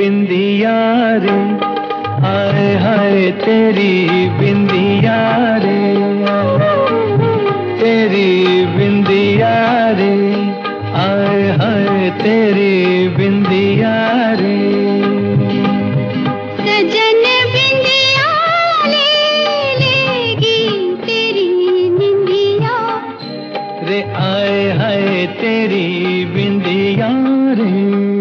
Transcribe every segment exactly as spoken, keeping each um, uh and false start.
बिंदिया रे, हाय हाय तेरी बिंदिया रे, तेरी बिंदिया रे, हाय हाय तेरी बिंदिया रे। सजन बिंदिया ले लेगी तेरी निंदिया रे, आए हाय तेरी बिंदिया रे।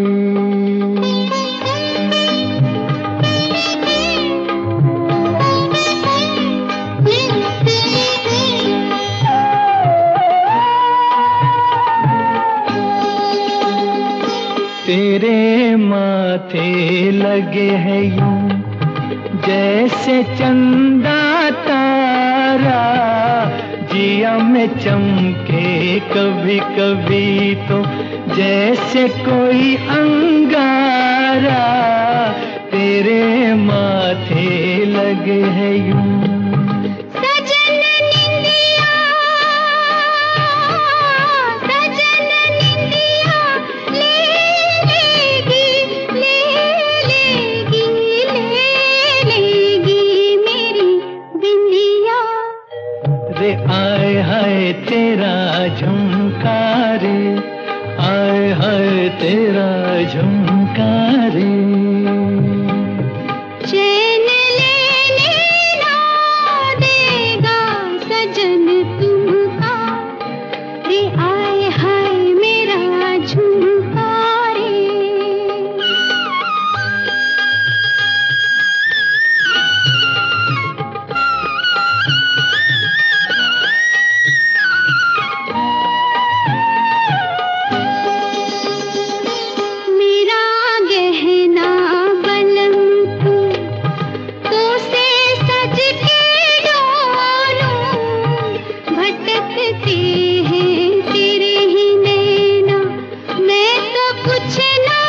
तेरे माथे लगे हैं यूं जैसे चंदा तारा, जिया में चमके कभी कभी तो जैसे कोई अंगारा। तेरे माथे लगे हैं यूं सजन निंदिया, सजन निंदिया ले लेगी, ले लेगी, ले लेगी मेरी बिंदिया रे, आए हाय तेरा झुमका रे, आए हाय तेरा झुमका रे। चैन लेने ना देगा सजन तुमका रे, आए हाय मेरा झुमका रे। मेरा गहना बलम तू, तो से सज के डोलूं, भटकते हैं तेरे ही नैना, मैं तो कुछ ना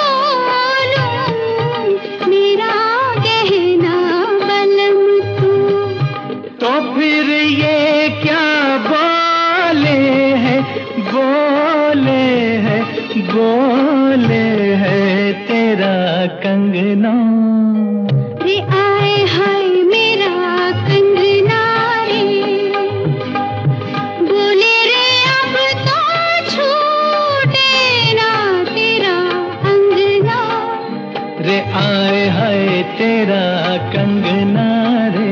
बोलूं। मेरा गहना बलम तू, तो फिर ये क्या बोले हैं, बोले हैं, बोले हैं तेरा कंगना रे, आए हाय मेरा कंगना रे। बोले रे अब तो छूटे ना तेरा अंगना रे, आए हाय तेरा कंगना रे।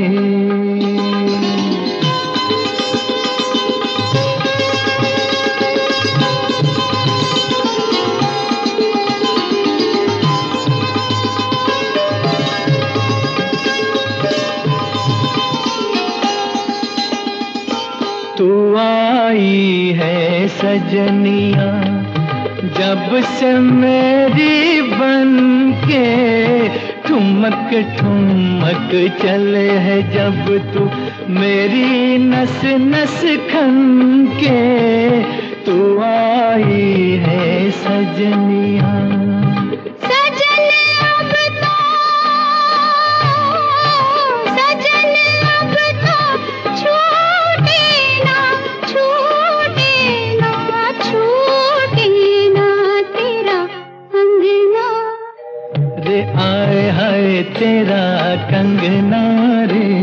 तू आई है सजनिया जब से मेरी बन के, ठुमक ठुमक चले है जब तू मेरी नस नस खन के। तू आई है सजनिया, सजन अब तो, सजन अब तो छूटे ना, छूटे ना, छूटे ना तेरा अंगना रे, आए हाय तेरा कंगना रे।